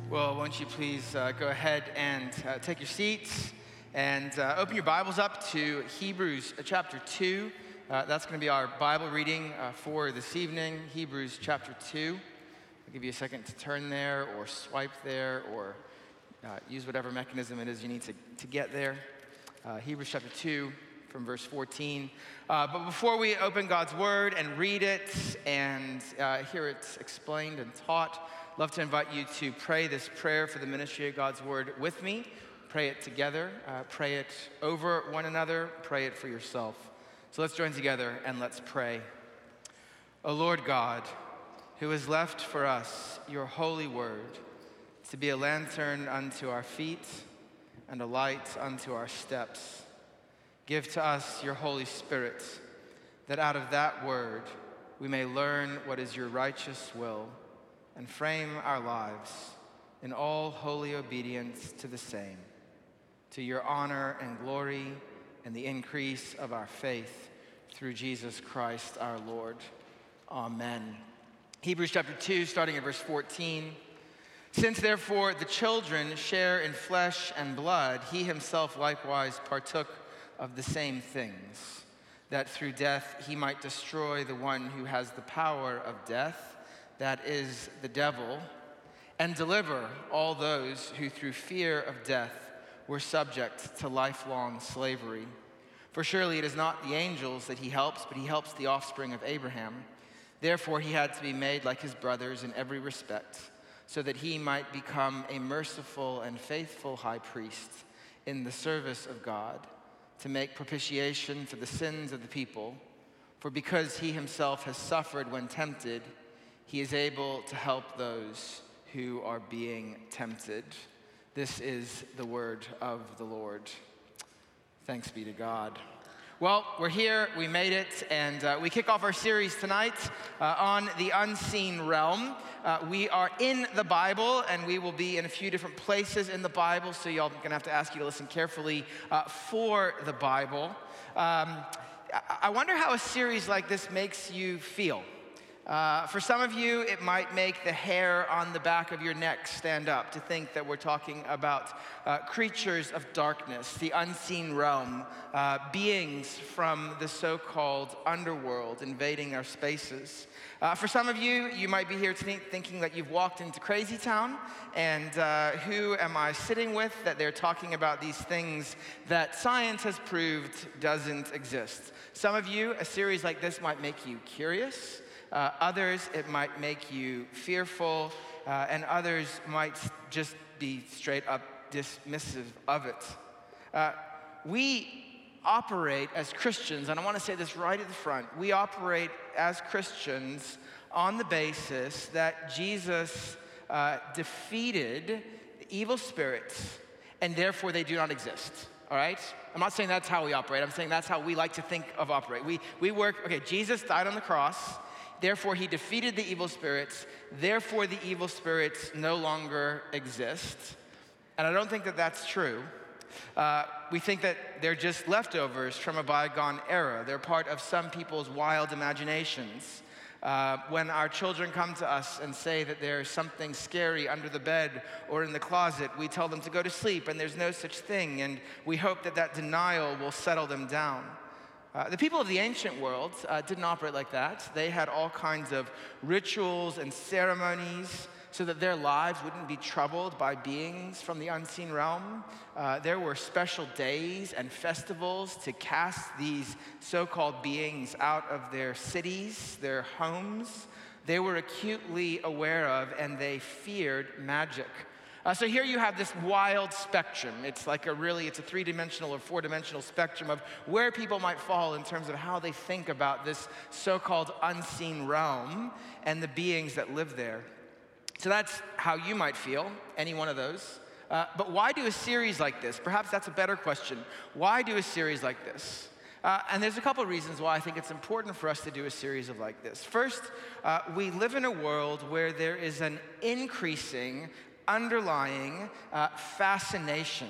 Well, won't you please go ahead and take your seats and open your Bibles up to Hebrews chapter 2. That's going to be our Bible reading for this evening, Hebrews chapter 2. I'll give you a second to turn there or swipe there or use whatever mechanism it is you need to get there. Hebrews chapter 2 from verse 14. But before we open God's Word and read it and hear it explained and taught, I'd love to invite you to pray this prayer for the ministry of God's Word with me. Pray it together. Pray it over one another. Pray it for yourself. So let's join together and let's pray. O Lord God, who has left for us your holy word to be a lantern unto our feet and a light unto our steps, give to us your Holy Spirit, that out of that word we may learn what is your righteous will and frame our lives in all holy obedience to the same, to your honor and glory and the increase of our faith through Jesus Christ our Lord. Amen. Hebrews chapter 2, starting at verse 14. Since therefore the children share in flesh and blood, he himself likewise partook of the same things, that through death he might destroy the one who has the power of death, that is the devil, and deliver all those who through fear of death were subject to lifelong slavery. For surely it is not the angels that he helps, but he helps the offspring of Abraham. Therefore he had to be made like his brothers in every respect, so that he might become a merciful and faithful high priest in the service of God, to make propitiation for the sins of the people. For because he himself has suffered when tempted, he is able to help those who are being tempted. This is the word of the Lord. Thanks be to God. Well, we're here, we made it, and we kick off our series tonight on the unseen realm. We are in the Bible, and we will be in a few different places in the Bible, so y'all are gonna have to ask you to listen carefully for the Bible. I wonder how a series like this makes you feel. For some of you, it might make the hair on the back of your neck stand up to think that we're talking about creatures of darkness, the unseen realm, beings from the so-called underworld invading our spaces. For some of you, you might be here thinking that you've walked into Crazy Town, and who am I sitting with that they're talking about these things that science has proved doesn't exist. Some of you, a series like this might make you curious. Others, it might make you fearful, and others might just be straight up dismissive of it. We operate as Christians, and I want to say this right at the front, we operate as Christians on the basis that Jesus defeated evil spirits, and therefore they do not exist. All right? I'm not saying that's how we operate. I'm saying that's how we like to think of operate. We work, okay, Jesus died on the cross. Therefore, he defeated the evil spirits. Therefore, the evil spirits no longer exist. And I don't think that that's true. We think that they're just leftovers from a bygone era. They're part of some people's wild imaginations. When our children come to us and say that there's something scary under the bed or in the closet, we tell them to go to sleep and there's no such thing. And we hope that that denial will settle them down. The people of the ancient world didn't operate like that. They had all kinds of rituals and ceremonies so that their lives wouldn't be troubled by beings from the unseen realm. There were special days and festivals to cast these so-called beings out of their cities, their homes. They were acutely aware of and they feared magic. So here you have this wild spectrum. It's like it's a three-dimensional or four-dimensional spectrum of where people might fall in terms of how they think about this so-called unseen realm and the beings that live there. So that's how you might feel, any one of those. But why do a series like this? Perhaps that's a better question. Why do a series like this? And there's a couple of reasons why I think it's important for us to do a series like this. First, we live in a world where there is an increasing underlying fascination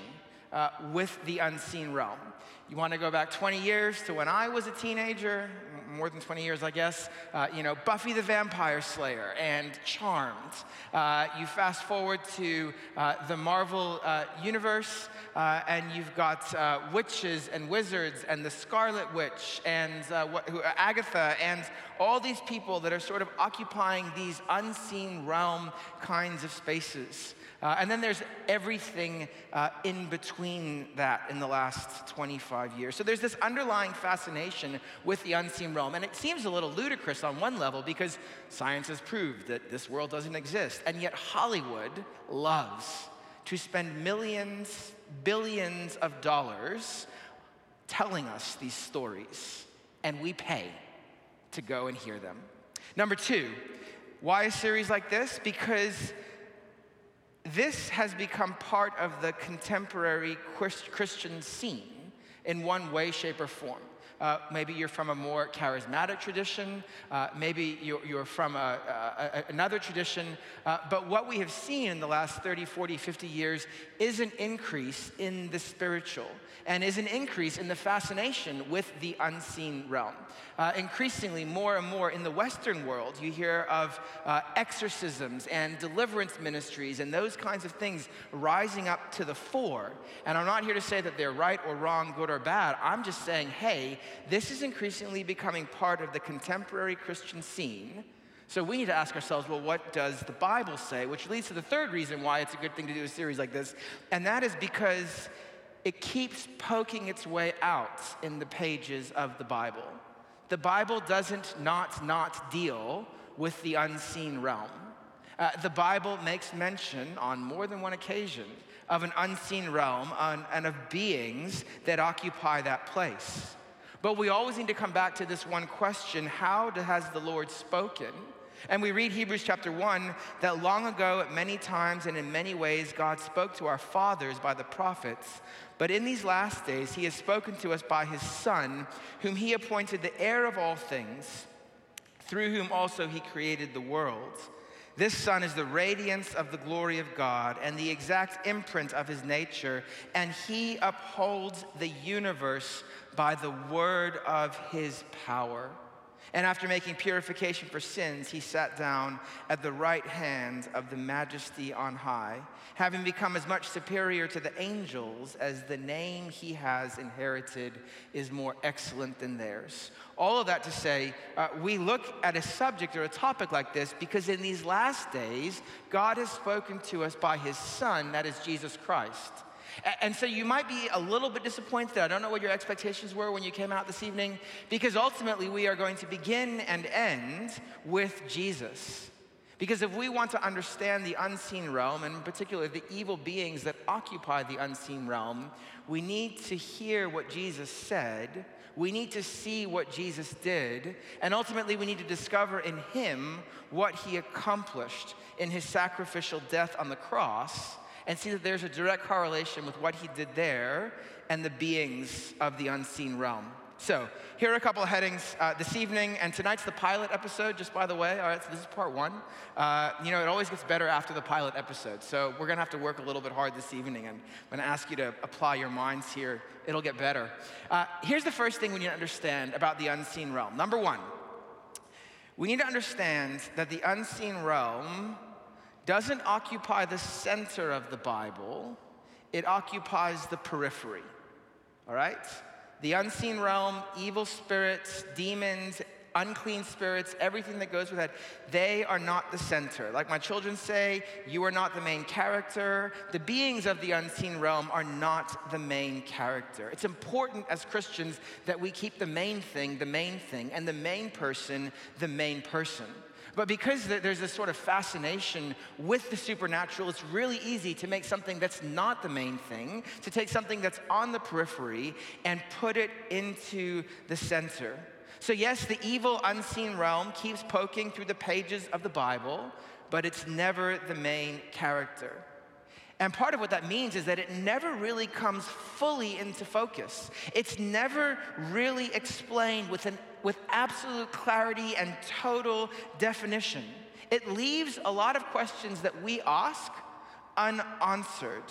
with the unseen realm. You want to go back 20 years to when I was a teenager, more than 20 years, I guess, Buffy the Vampire Slayer and Charmed. You fast forward to the Marvel universe, and you've got witches and wizards and the Scarlet Witch and Agatha and all these people that are sort of occupying these unseen realm kinds of spaces. And then there's everything in between that in the last 25 years. So there's this underlying fascination with the unseen realm. And it seems a little ludicrous on one level because science has proved that this world doesn't exist. And yet Hollywood loves to spend millions, billions of dollars telling us these stories. And we pay to go and hear them. Number two, why a series like this? Because this has become part of the contemporary Christian scene in one way, shape, or form. Maybe you're from a more charismatic tradition. Maybe you're from another tradition. But what we have seen in the last 30, 40, 50 years is an increase in the spiritual and is an increase in the fascination with the unseen realm. Increasingly, more and more in the Western world, you hear of exorcisms and deliverance ministries and those kinds of things rising up to the fore. And I'm not here to say that they're right or wrong, good or bad. I'm just saying, hey, this is increasingly becoming part of the contemporary Christian scene. So we need to ask ourselves, well, what does the Bible say? Which leads to the third reason why it's a good thing to do a series like this. And that is because it keeps poking its way out in the pages of the Bible. The Bible doesn't not deal with the unseen realm. The Bible makes mention on more than one occasion of an unseen realm and of beings that occupy that place. But we always need to come back to this one question: how has the Lord spoken? And we read Hebrews chapter 1 that long ago, at many times and in many ways, God spoke to our fathers by the prophets. But in these last days, he has spoken to us by his Son, whom he appointed the heir of all things, through whom also he created the world. This Son is the radiance of the glory of God and the exact imprint of his nature, and he upholds the universe by the word of his power. And after making purification for sins, he sat down at the right hand of the Majesty on high, having become as much superior to the angels as the name he has inherited is more excellent than theirs. All of that to say, we look at a subject or a topic like this because in these last days, God has spoken to us by his Son, that is Jesus Christ. And so you might be a little bit disappointed. I don't know what your expectations were when you came out this evening, because ultimately we are going to begin and end with Jesus. Because if we want to understand the unseen realm, and in particular the evil beings that occupy the unseen realm, we need to hear what Jesus said, we need to see what Jesus did, and ultimately we need to discover in him what he accomplished in his sacrificial death on the cross, and see that there's a direct correlation with what he did there and the beings of the unseen realm. So here are a couple of headings this evening, and tonight's the pilot episode, just by the way. All right, so this is part one. It always gets better after the pilot episode, so we're gonna have to work a little bit hard this evening, and I'm gonna ask you to apply your minds here. It'll get better. Here's the first thing we need to understand about the unseen realm. Number one, we need to understand that the unseen realm doesn't occupy the center of the Bible, it occupies the periphery, all right? The unseen realm, evil spirits, demons, unclean spirits, everything that goes with that, they are not the center. Like my children say, you are not the main character. The beings of the unseen realm are not the main character. It's important as Christians that we keep the main thing, and the main person, the main person. But because there's this sort of fascination with the supernatural, it's really easy to make something that's not the main thing, to take something that's on the periphery and put it into the center. So yes, the evil unseen realm keeps poking through the pages of the Bible, but it's never the main character. And part of what that means is that it never really comes fully into focus. It's never really explained with absolute clarity and total definition. It leaves a lot of questions that we ask unanswered.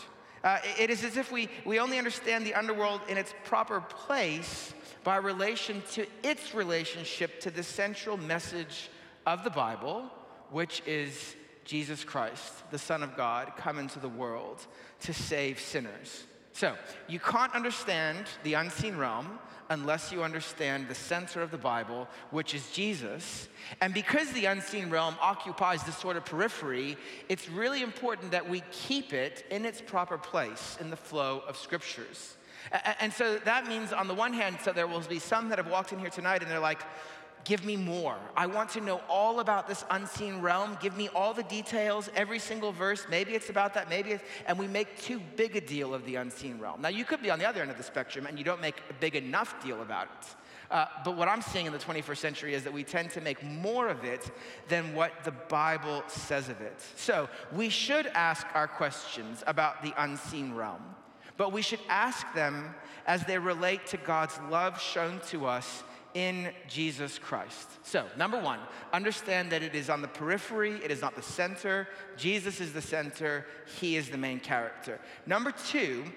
It is as if we only understand the underworld in its proper place by relation to its relationship to the central message of the Bible, which is Jesus Christ, the Son of God, come into the world to save sinners. So, you can't understand the unseen realm unless you understand the center of the Bible, which is Jesus. And because the unseen realm occupies this sort of periphery, it's really important that we keep it in its proper place in the flow of scriptures. And so that means, on the one hand, so there will be some that have walked in here tonight and they're like, give me more. I want to know all about this unseen realm. Give me all the details, every single verse. Maybe it's about that, and we make too big a deal of the unseen realm. Now, you could be on the other end of the spectrum and you don't make a big enough deal about it. But what I'm seeing in the 21st century is that we tend to make more of it than what the Bible says of it. So we should ask our questions about the unseen realm, but we should ask them as they relate to God's love shown to us in Jesus Christ. So, number one, understand that it is on the periphery, it is not the center. Jesus is the center, he is the main character. Number two,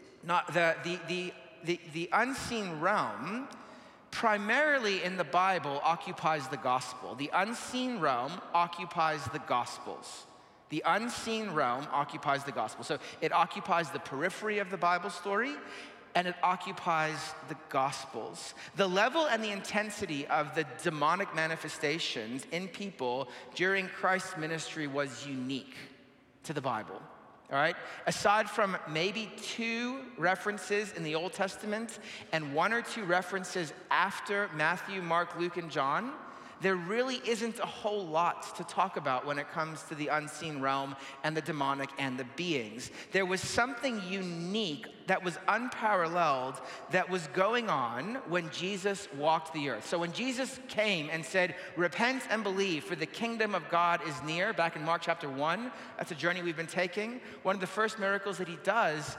the unseen realm primarily in the Bible occupies the gospel. The unseen realm occupies the gospels. The unseen realm occupies the gospel. So it occupies the periphery of the Bible story, and it occupies the Gospels. The level and the intensity of the demonic manifestations in people during Christ's ministry was unique to the Bible, all right? Aside from maybe 2 references in the Old Testament and 1 or 2 references after Matthew, Mark, Luke, and John, there really isn't a whole lot to talk about when it comes to the unseen realm and the demonic and the beings. There was something unique that was unparalleled that was going on when Jesus walked the earth. So when Jesus came and said, repent and believe, for the kingdom of God is near, back in Mark chapter 1, that's a journey we've been taking. One of the first miracles that he does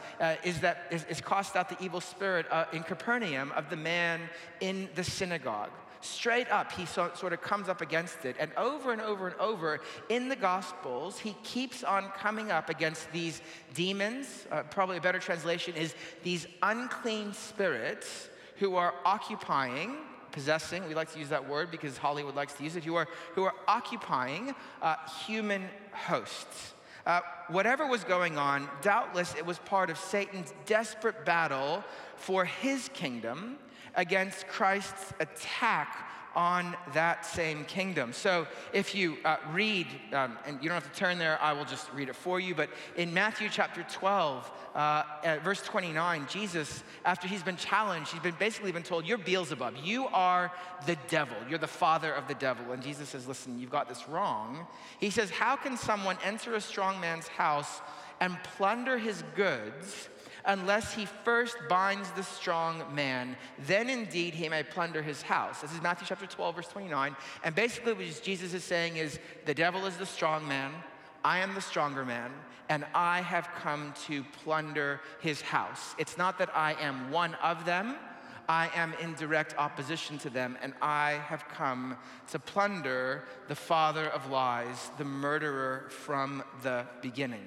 is cast out the evil spirit in Capernaum of the man in the synagogue. Straight up, he sort of comes up against it. And over and over in the Gospels, he keeps on coming up against these demons. Probably a better translation is these unclean spirits who are occupying, possessing, we like to use that word because Hollywood likes to use it, who are occupying human hosts. Whatever was going on, doubtless it was part of Satan's desperate battle for his kingdom against Christ's attack on that same kingdom. So if you read, and you don't have to turn there, I will just read it for you, but in Matthew chapter 12, verse 29, Jesus, after he's been challenged, he's basically been told, you're Beelzebub, you are the devil, you're the father of the devil. And Jesus says, listen, you've got this wrong. He says, how can someone enter a strong man's house and plunder his goods unless he first binds the strong man? Then indeed he may plunder his house. This is Matthew chapter 12, verse 29. And basically what Jesus is saying is, the devil is the strong man, I am the stronger man, and I have come to plunder his house. It's not that I am one of them, I am in direct opposition to them, and I have come to plunder the father of lies, the murderer from the beginning.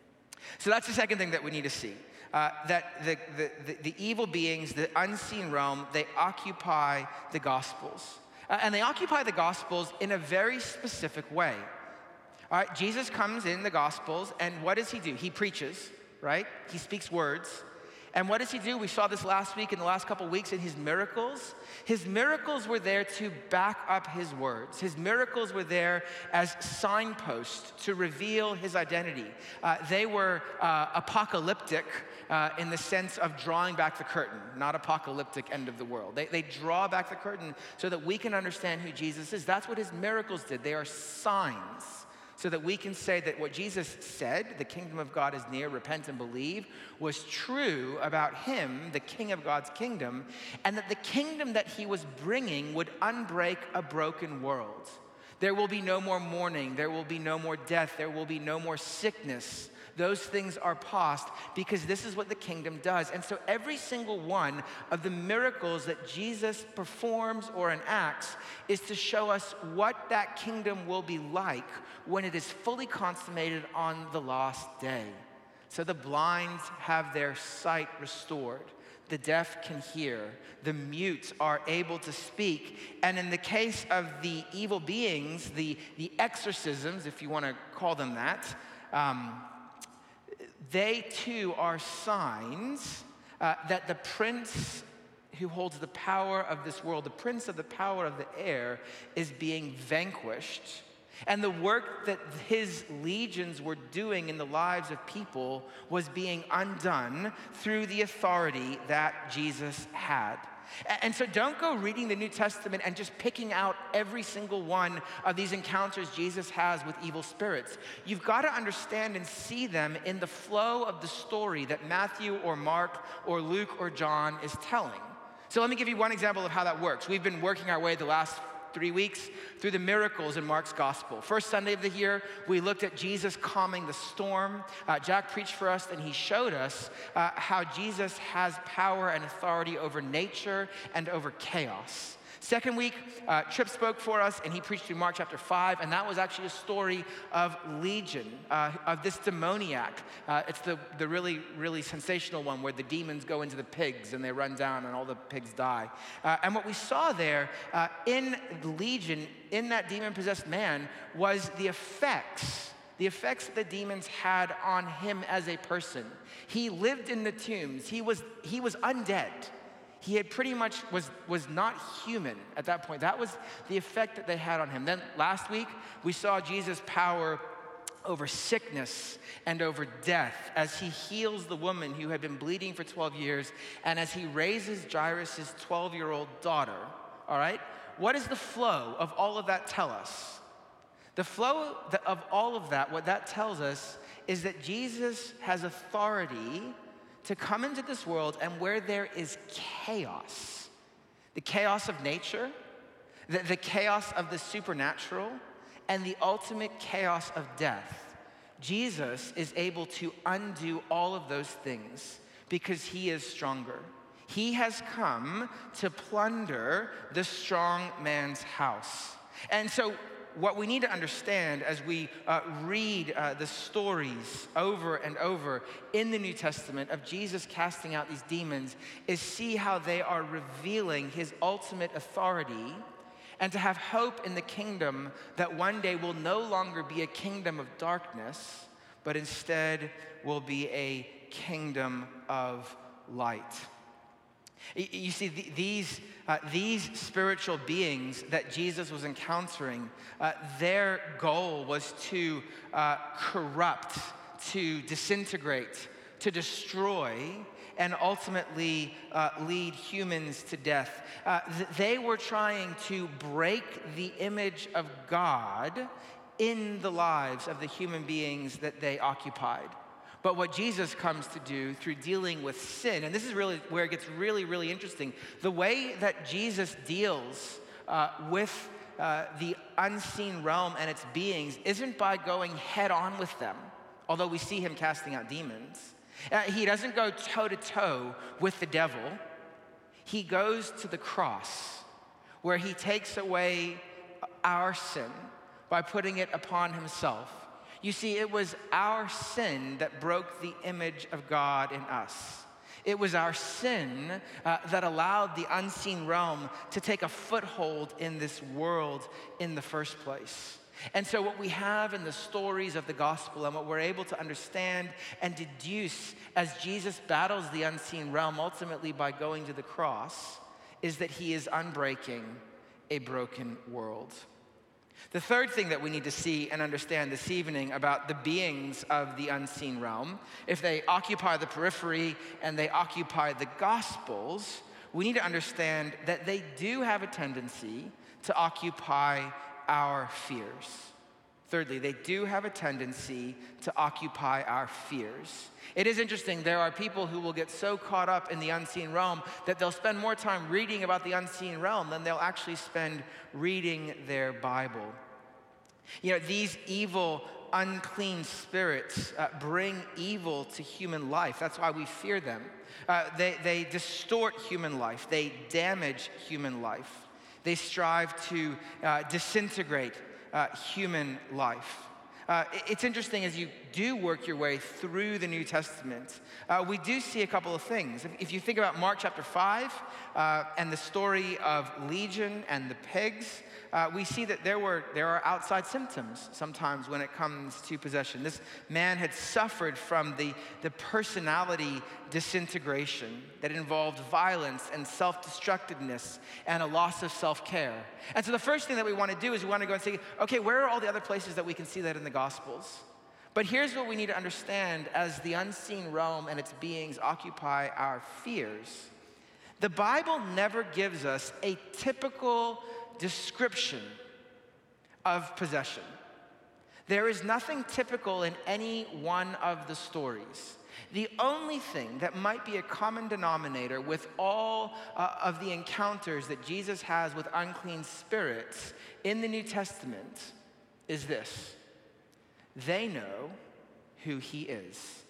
So that's the second thing that we need to see. That the evil beings, the unseen realm, they occupy the Gospels. And they occupy the Gospels in a very specific way. All right, Jesus comes in the Gospels, and what does he do? He preaches, right? He speaks words. And what does he do? We saw this last week, in the last couple weeks, in his miracles. His miracles were there to back up his words. His miracles were there as signposts to reveal his identity. They were apocalyptic in the sense of drawing back the curtain, not apocalyptic end of the world. They draw back the curtain so that we can understand who Jesus is. That's what his miracles did. They are signs, so that we can say that what Jesus said, the kingdom of God is near, repent and believe, was true about him, the king of God's kingdom, and that the kingdom that he was bringing would unbreak a broken world. There will be no more mourning, there will be no more death, there will be no more sickness. Those things are past, because this is what the kingdom does. And so every single one of the miracles that Jesus performs or enacts is to show us what that kingdom will be like when it is fully consummated on the last day. So the blind have their sight restored. The deaf can hear. The mute are able to speak. And in the case of the evil beings, the exorcisms, if you want to call them that, they too are signs that the prince who holds the power of this world, the prince of the power of the air, is being vanquished. And the work that his legions were doing in the lives of people was being undone through the authority that Jesus had. And so don't go reading the New Testament and just picking out every single one of these encounters Jesus has with evil spirits. You've got to understand and see them in the flow of the story that Matthew or Mark or Luke or John is telling. So let me give you one example of how that works. We've been working our way the last 3 weeks through the miracles in Mark's gospel. First Sunday of the year, we looked at Jesus calming the storm. Jack preached for us and he showed us how Jesus has power and authority over nature and over chaos. Second week, Tripp spoke for us and he preached through Mark chapter 5, and that was actually a story of Legion, of this demoniac. It's the really, really sensational one where the demons go into the pigs and they run down and all the pigs die. And what we saw there in Legion, in that demon-possessed man, was the effects that the demons had on him as a person. He lived in the tombs. He was undead. He had pretty much was not human at that point. That was the effect that they had on him. Then last week, we saw Jesus' power over sickness and over death as he heals the woman who had been bleeding for 12 years and as he raises Jairus' 12-year-old daughter, all right? What does the flow of all of that tell us? The flow of all of that, what that tells us is that Jesus has authority to come into this world, and where there is chaos, the chaos of nature, the chaos of the supernatural, and the ultimate chaos of death, Jesus is able to undo all of those things because he is stronger. He has come to plunder the strong man's house. And so what we need to understand as we read the stories over and over in the New Testament of Jesus casting out these demons is see how they are revealing his ultimate authority, and to have hope in the kingdom that one day will no longer be a kingdom of darkness, but instead will be a kingdom of light. You see, these spiritual beings that Jesus was encountering, their goal was to corrupt, to disintegrate, to destroy, and ultimately lead humans to death. They were trying to break the image of God in the lives of the human beings that they occupied. But what Jesus comes to do through dealing with sin, and this is really where it gets really, really interesting, the way that Jesus deals with the unseen realm and its beings isn't by going head on with them, although we see him casting out demons. He doesn't go toe-to-toe with the devil. He goes to the cross where he takes away our sin by putting it upon himself. You see, it was our sin that broke the image of God in us. It was our sin that allowed the unseen realm to take a foothold in this world in the first place. And so what we have in the stories of the gospel and what we're able to understand and deduce as Jesus battles the unseen realm ultimately by going to the cross is that he is unbreaking a broken world. The third thing that we need to see and understand this evening about the beings of the unseen realm, if they occupy the periphery and they occupy the Gospels, we need to understand that they do have a tendency to occupy our fears. Thirdly, they do have a tendency to occupy our fears. It is interesting, there are people who will get so caught up in the unseen realm that they'll spend more time reading about the unseen realm than they'll actually spend reading their Bible. You know, these evil, unclean spirits bring evil to human life. That's why we fear them. They distort human life. They damage human life. They strive to disintegrate human life. It's interesting as you do work your way through the New Testament, we do see a couple of things. If you think about Mark chapter 5 and the story of Legion and the pigs, we see that there are outside symptoms sometimes when it comes to possession. This man had suffered from the personality disintegration that involved violence and self-destructiveness and a loss of self-care. And so the first thing that we want to do is we want to go and say, okay, where are all the other places that we can see that in the Gospels? But here's what we need to understand as the unseen realm and its beings occupy our fears. The Bible never gives us a typical description of possession. There is nothing typical in any one of the stories. The only thing that might be a common denominator with all of the encounters that Jesus has with unclean spirits in the New Testament is this: they know who he is.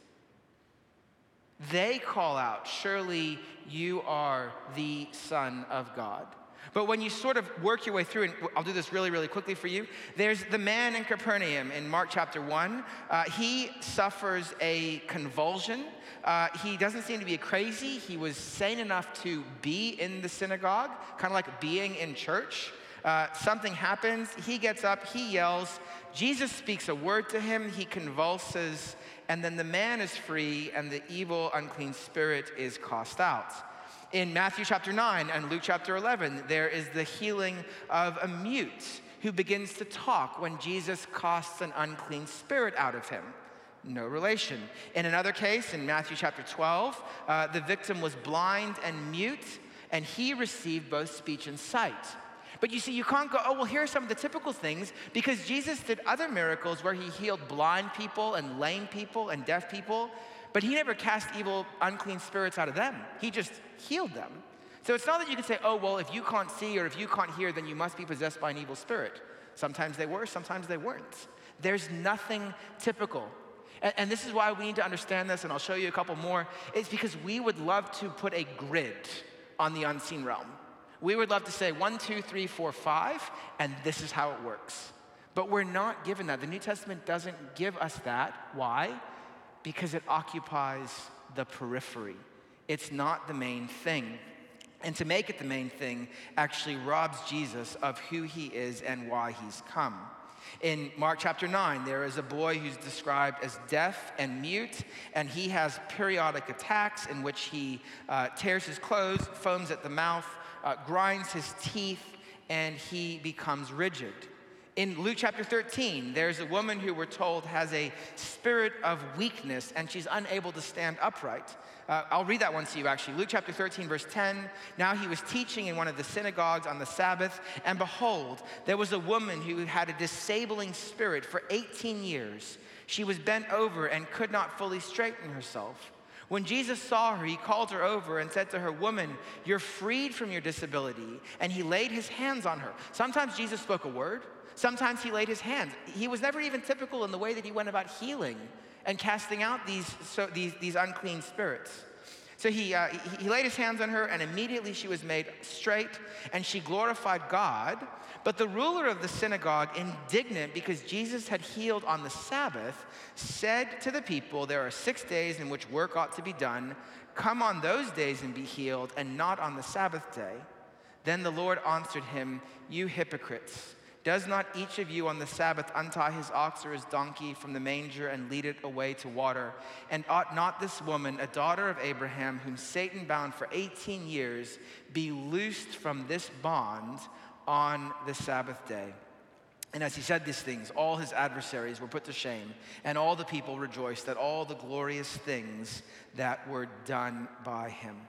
They call out, "Surely you are the Son of God." But when you sort of work your way through, and I'll do this really, really quickly for you, there's the man in Capernaum in Mark chapter 1. He suffers a convulsion. He doesn't seem to be crazy. He was sane enough to be in the synagogue, kind of like being in church. Something happens. He gets up. He yells. Jesus speaks a word to him. He convulses. And then the man is free, and the evil, unclean spirit is cast out. In Matthew chapter 9 and Luke chapter 11, there is the healing of a mute who begins to talk when Jesus casts an unclean spirit out of him. No relation. In another case, in Matthew chapter 12, the victim was blind and mute, and he received both speech and sight. But you see, you can't go, oh, well, here are some of the typical things, because Jesus did other miracles where he healed blind people and lame people and deaf people, but he never cast evil, unclean spirits out of them. He just healed them. So it's not that you can say, oh, well, if you can't see or if you can't hear, then you must be possessed by an evil spirit. Sometimes they were, sometimes they weren't. There's nothing typical. And this is why we need to understand this, and I'll show you a couple more. It's because we would love to put a grid on the unseen realm. We would love to say 1, 2, 3, 4, 5, and this is how it works. But we're not given that. The New Testament doesn't give us that. Why? Because it occupies the periphery. It's not the main thing. And to make it the main thing actually robs Jesus of who he is and why he's come. In Mark chapter 9, there is a boy who's described as deaf and mute, and he has periodic attacks in which he tears his clothes, foams at the mouth, grinds his teeth, and he becomes rigid. In Luke chapter 13, there's a woman who we're told has a spirit of weakness, and she's unable to stand upright. I'll read that one to you, actually. Luke chapter 13, verse 10. Now he was teaching in one of the synagogues on the Sabbath, and behold, there was a woman who had a disabling spirit for 18 years. She was bent over and could not fully straighten herself. When Jesus saw her, he called her over and said to her, "Woman, you're freed from your disability." And he laid his hands on her. Sometimes Jesus spoke a word. Sometimes he laid his hands. He was never even typical in the way that he went about healing and casting out these unclean spirits. So he laid his hands on her, and immediately she was made straight, and she glorified God. But the ruler of the synagogue, indignant because Jesus had healed on the Sabbath, said to the people, "There are 6 days in which work ought to be done. Come on those days and be healed, and not on the Sabbath day." Then the Lord answered him, "You hypocrites! Does not each of you on the Sabbath untie his ox or his donkey from the manger and lead it away to water? And ought not this woman, a daughter of Abraham, whom Satan bound for 18 years, be loosed from this bond on the Sabbath day?" And as he said these things, all his adversaries were put to shame, and all the people rejoiced at all the glorious things that were done by him.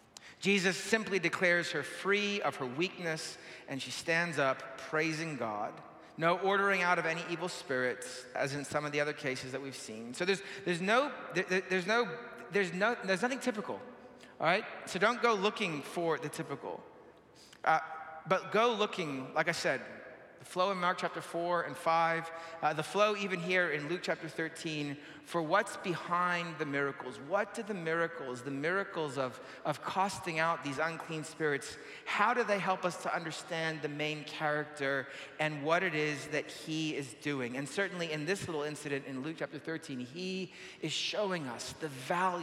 Jesus simply declares her free of her weakness, and she stands up praising God. No ordering out of any evil spirits, as in some of the other cases that we've seen. So there's nothing typical, all right? So don't go looking for the typical, but go looking, like I said, The flow in Mark chapter 4 and 5, the flow even here in Luke chapter 13, for what's behind the miracles. What do the miracles of casting out these unclean spirits, how do they help us to understand the main character and what it is that he is doing? And certainly in this little incident in Luke chapter 13, he is showing us the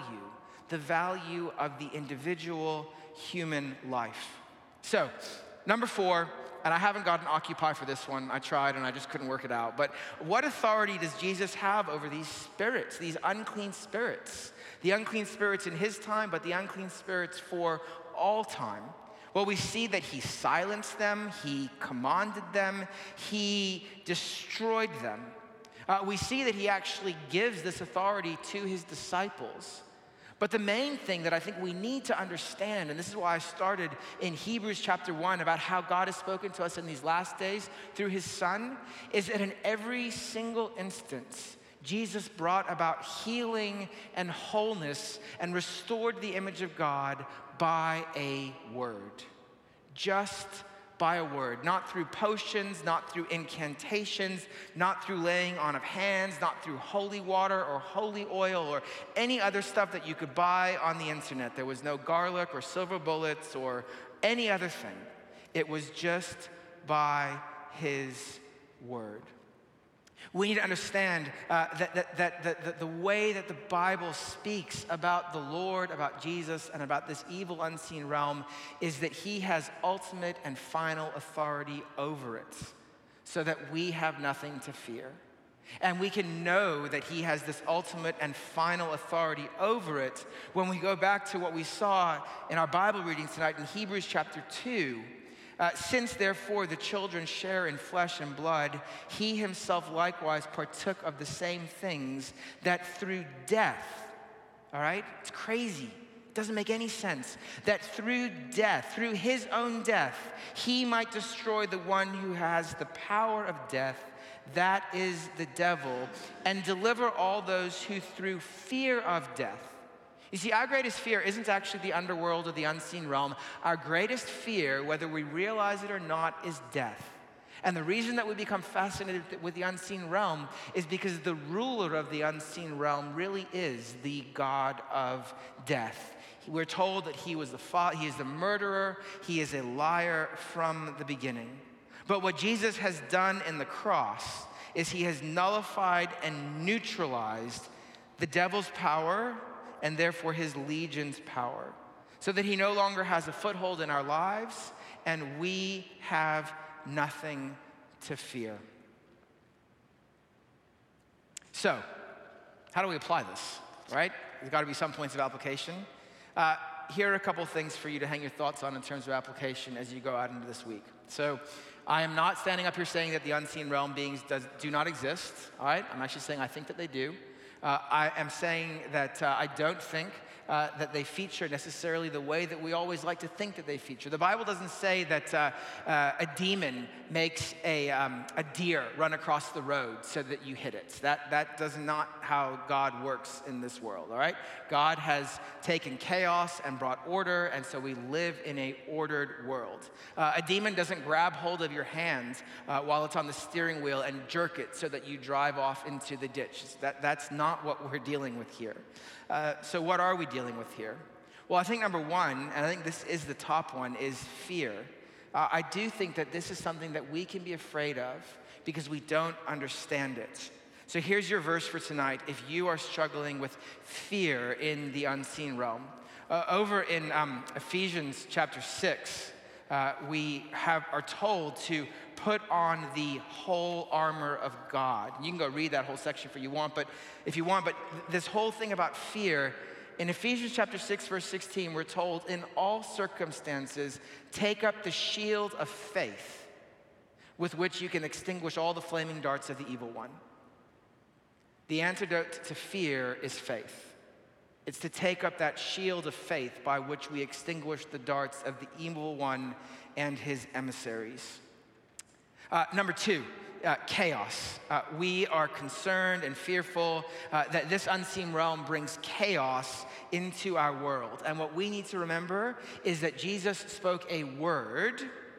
value of the individual human life. So, number 4, and I haven't gotten Occupy for this one. I tried and I just couldn't work it out. But what authority does Jesus have over these spirits, these unclean spirits? The unclean spirits in his time, but the unclean spirits for all time. Well, we see that he silenced them, he commanded them, he destroyed them. We see that he actually gives this authority to his disciples. But the main thing that I think we need to understand, and this is why I started in Hebrews chapter 1 about how God has spoken to us in these last days through his Son, is that in every single instance, Jesus brought about healing and wholeness and restored the image of God by a word. Just by a word, not through potions, not through incantations, not through laying on of hands, not through holy water or holy oil or any other stuff that you could buy on the internet. There was no garlic or silver bullets or any other thing. It was just by his word. We need to understand that the way that the Bible speaks about the Lord, about Jesus, and about this evil unseen realm is that he has ultimate and final authority over it, so that we have nothing to fear. And we can know that he has this ultimate and final authority over it when we go back to what we saw in our Bible reading tonight in Hebrews chapter 2. Since therefore the children share in flesh and blood, he himself likewise partook of the same things, that through death, all right? It's crazy. It doesn't make any sense. That through death, through his own death, he might destroy the one who has the power of death, that is the devil, and deliver all those who through fear of death. You see, our greatest fear isn't actually the underworld or the unseen realm. Our greatest fear, whether we realize it or not, is death. And the reason that we become fascinated with the unseen realm is because the ruler of the unseen realm really is the God of death. We're told that he is the murderer, he is a liar from the beginning. But what Jesus has done in the cross is he has nullified and neutralized the devil's power, and therefore his legion's power, so that he no longer has a foothold in our lives, and we have nothing to fear. So, how do we apply this, right? There's got to be some points of application. Here are a couple things for you to hang your thoughts on in terms of application as you go out into this week. So, I am not standing up here saying that the unseen realm beings do not exist, all right? I'm actually saying I think that they do. I am saying that I don't think that they feature necessarily the way that we always like to think that they feature. The Bible doesn't say that a demon makes a deer run across the road so that you hit it. That does not how God works in this world, all right? God has taken chaos and brought order, and so we live in a ordered world. A demon doesn't grab hold of your hand while it's on the steering wheel and jerk it so that you drive off into the ditch. That's not what we're dealing with here. So what are we dealing with here? Well, I think number one, and I think this is the top one, is fear. I do think that this is something that we can be afraid of because we don't understand it. So here's your verse for tonight if you are struggling with fear in the unseen realm. Over in Ephesians chapter 6, we are told to put on the whole armor of God. You can go read that whole section if you want, but this whole thing about fear, in Ephesians chapter 6, verse 16, we're told, in all circumstances, take up the shield of faith with which you can extinguish all the flaming darts of the evil one. The antidote to fear is faith. It's to take up that shield of faith by which we extinguish the darts of the evil one and his emissaries. Number two, chaos. We are concerned and fearful that this unseen realm brings chaos into our world. And what we need to remember is that Jesus spoke a word,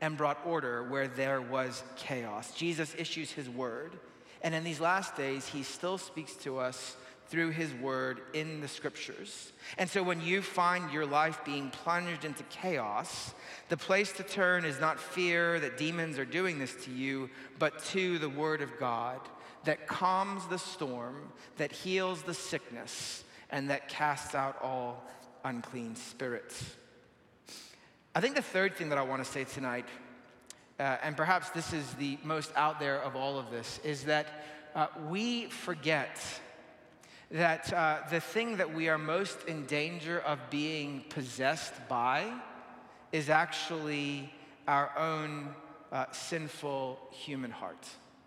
and brought order where there was chaos. Jesus issues his word, and in these last days, he still speaks to us through his word in the scriptures. And so when you find your life being plunged into chaos, the place to turn is not fear that demons are doing this to you, but to the word of God that calms the storm, that heals the sickness, and that casts out all unclean spirits. I think the third thing that I want to say tonight, and perhaps this is the most out there of all of this, is that we forget that the thing that we are most in danger of being possessed by is actually our own sinful human heart.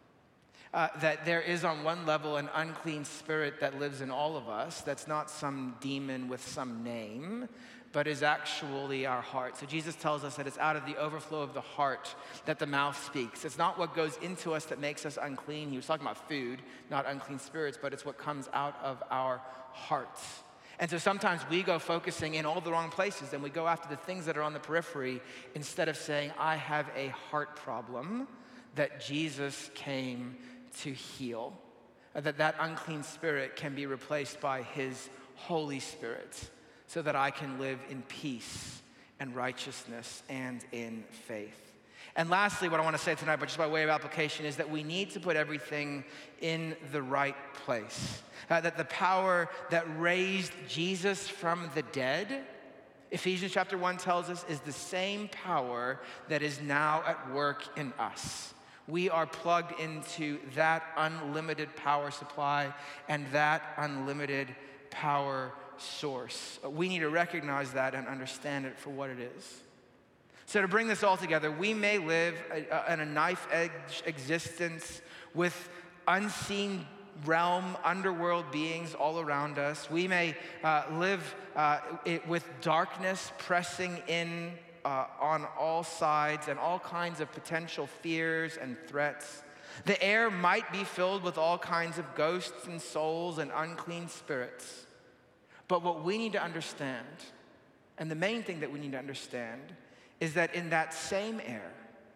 That there is on one level an unclean spirit that lives in all of us, that's not some demon with some name, but is actually our heart. So Jesus tells us that it's out of the overflow of the heart that the mouth speaks. It's not what goes into us that makes us unclean. He was talking about food, not unclean spirits, but it's what comes out of our hearts. And so sometimes we go focusing in all the wrong places, and we go after the things that are on the periphery instead of saying, I have a heart problem that Jesus came to heal. That unclean spirit can be replaced by his Holy Spirit, so that I can live in peace and righteousness and in faith. And lastly, what I want to say tonight, but just by way of application, is that we need to put everything in the right place. That the power that raised Jesus from the dead, Ephesians chapter 1 tells us, is the same power that is now at work in us. We are plugged into that unlimited power supply and that unlimited power source. We need to recognize that and understand it for what it is. So to bring this all together, we may live in a knife-edge existence with unseen realm, underworld beings all around us. We may live with darkness pressing in on all sides and all kinds of potential fears and threats. The air might be filled with all kinds of ghosts and souls and unclean spirits. But what we need to understand, and the main thing that we need to understand, is that in that same air,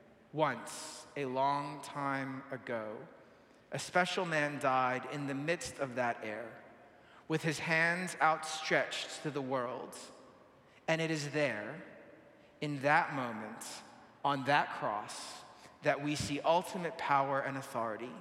once, a long time ago, a special man died in the midst of that air, with his hands outstretched to the world. And it is there, in that moment, on that cross, that we see ultimate power and authority,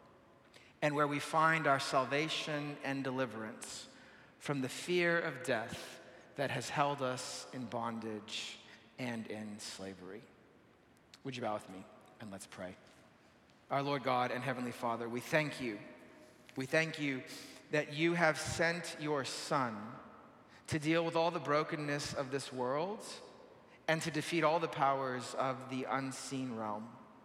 and where we find our salvation and deliverance from the fear of death that has held us in bondage and in slavery. Would you bow with me and let's pray. Our Lord God and Heavenly Father, we thank you. We thank you that you have sent your Son to deal with all the brokenness of this world and to defeat all the powers of the unseen realm.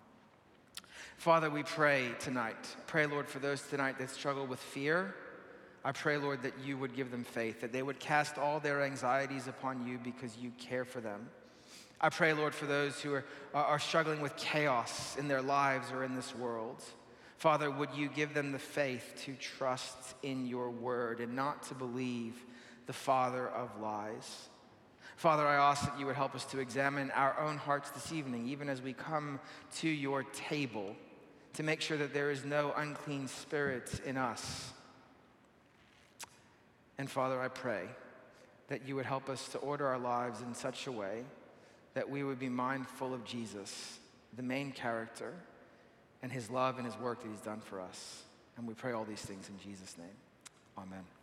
Father, we pray tonight. Pray, Lord, for those tonight that struggle with fear. I pray, Lord, that you would give them faith, that they would cast all their anxieties upon you because you care for them. I pray, Lord, for those who are struggling with chaos in their lives or in this world. Father, would you give them the faith to trust in your word and not to believe the father of lies. Father, I ask that you would help us to examine our own hearts this evening, even as we come to your table, to make sure that there is no unclean spirit in us. And Father, I pray that you would help us to order our lives in such a way that we would be mindful of Jesus, the main character, and his love and his work that he's done for us. And we pray all these things in Jesus' name. Amen.